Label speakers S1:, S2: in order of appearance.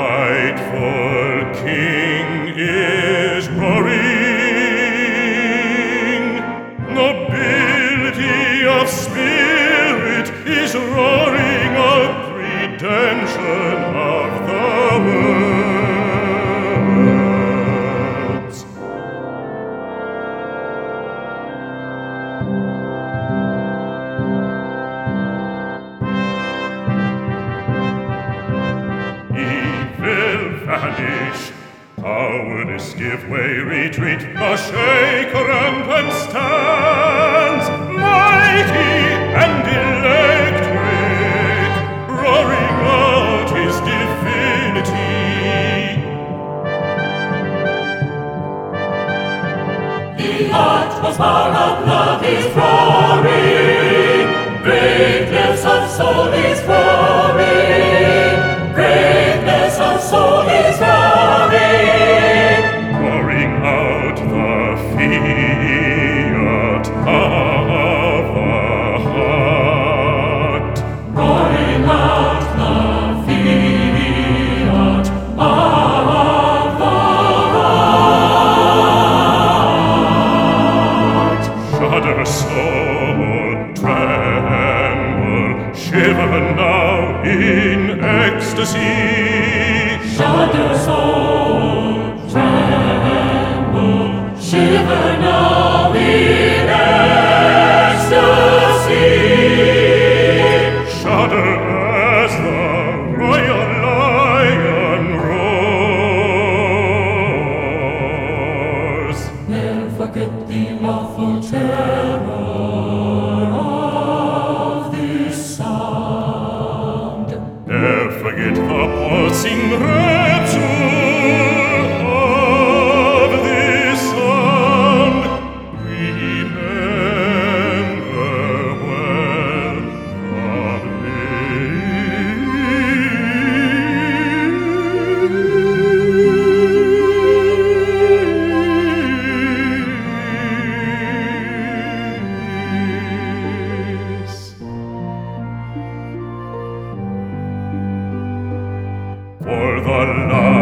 S1: rightful king is roaring. Nobility of spirit is roaring out redemption of the worlds. Evil vanish, cowardice give way, retreat, the shaker rampant stands, mighty and electric, roaring out his divinity. The atmosphere of love is roaring, greatness of soul is roaring, greatness of soul is roaring, roaring out the fiat of the heart, roaring out the fiat of the heart. Shudder, soul, tremble, shiver now in ecstasy. Shudder, soul, tremble, shiver now in ecstasy. Shudder as the royal lion roars. Never forget the awful terror of this sound. Never forget the pulsing rapture of this sound. Remember well the For the love